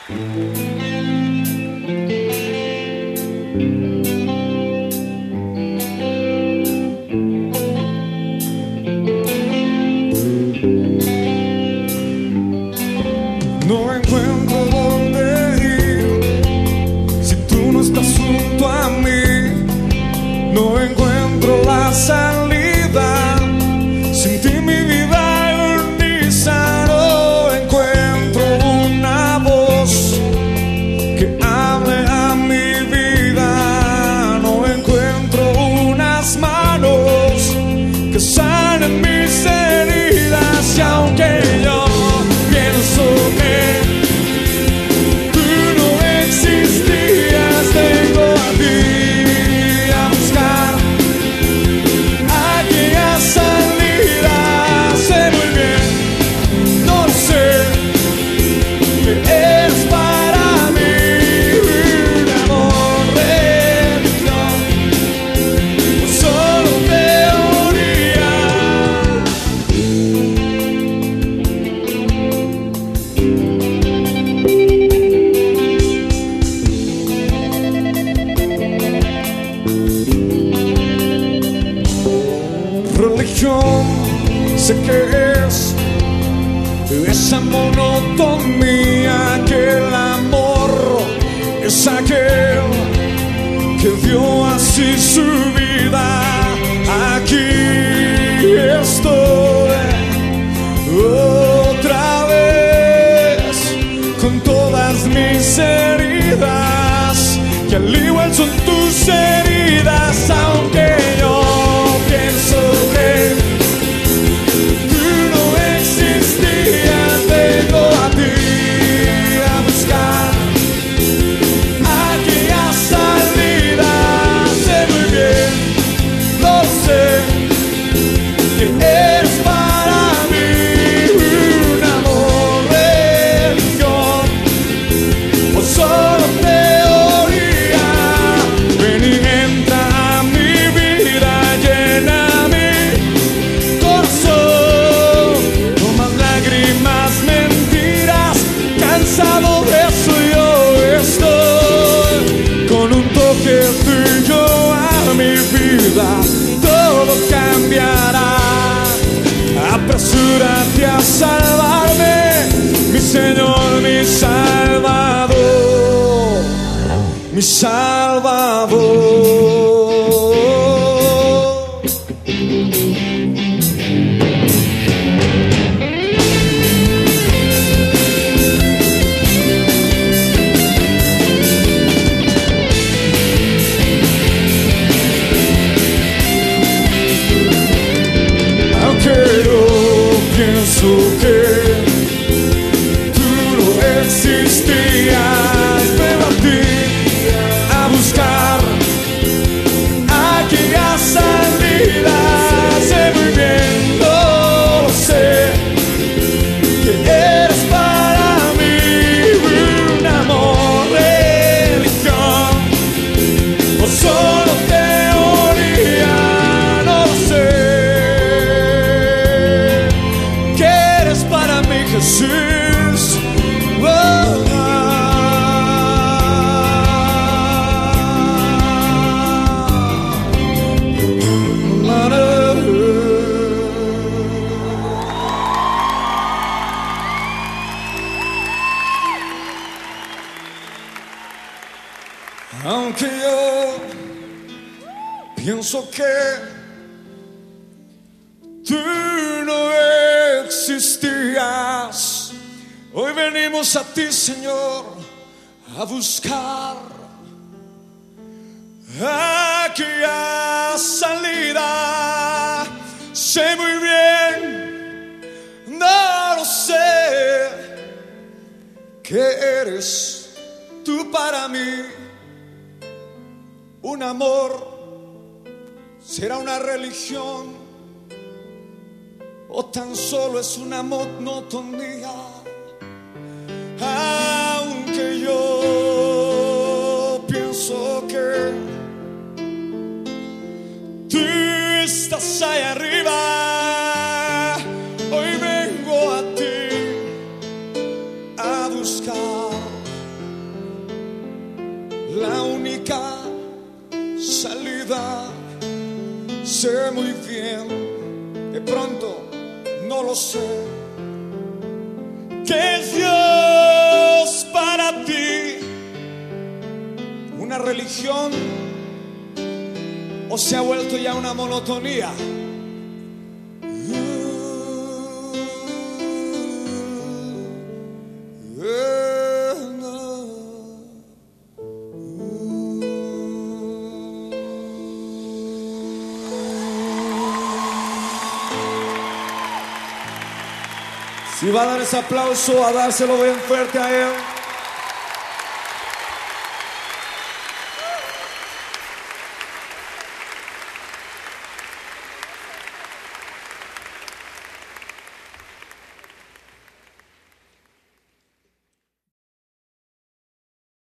No encuentro dónde ir si tú no estás junto a mí. No encuentro la salida, sin ti mi vida agoniza. No encuentro una voz que hable a mi vida. No encuentro unas manos que sanen mis heridas. Y aunque yo pienso que tú no existías, vengo a ti a buscar aquella salida. Sé muy bien, no sé, que eres para mí un amor religión, o solo teoría. Religión, sé que es esa monotonía, que el amor es aquel que dio así su vida. Aquí estoy otra vez con todas mis heridas, que al igual son tus heridas. Aunque yo pienso que tú no existías, vengo a ti a buscar aquella salida. Sé muy bien, lo sé, que eres para mí un amor religión, o solo teoría. Ven y entra a mi vida, llena mi corazón. No más lágrimas, mentiras, cansado de eso yo estoy. Con un toque tuyo a mi vida todo cambiará. Apresúrate a salvarme, mi Señor, mi Salvador, mi Salvador. Aunque yo pienso que tú no existías, vengo a ti a buscar aquella salida. Sé muy bien, no lo sé, que eres para mí un amor religión, o solo teoría. No lo sé, que eres para mí Jesús. Oh, aunque yo pienso que tú no existías, hoy venimos a ti, Señor, a buscar aquella salida. Sé muy bien, no lo sé, que eres tú para mí un amor. ¿Será una religión o tan solo es una monotonía? Aunque yo pienso que tú estás ahí arriba, hoy vengo a ti a buscar no lo sé. ¿Qué es Dios para ti? ¿Una religión o se ha vuelto ya una monotonía? Si va a dar ese aplauso, a dárselo bien fuerte a él.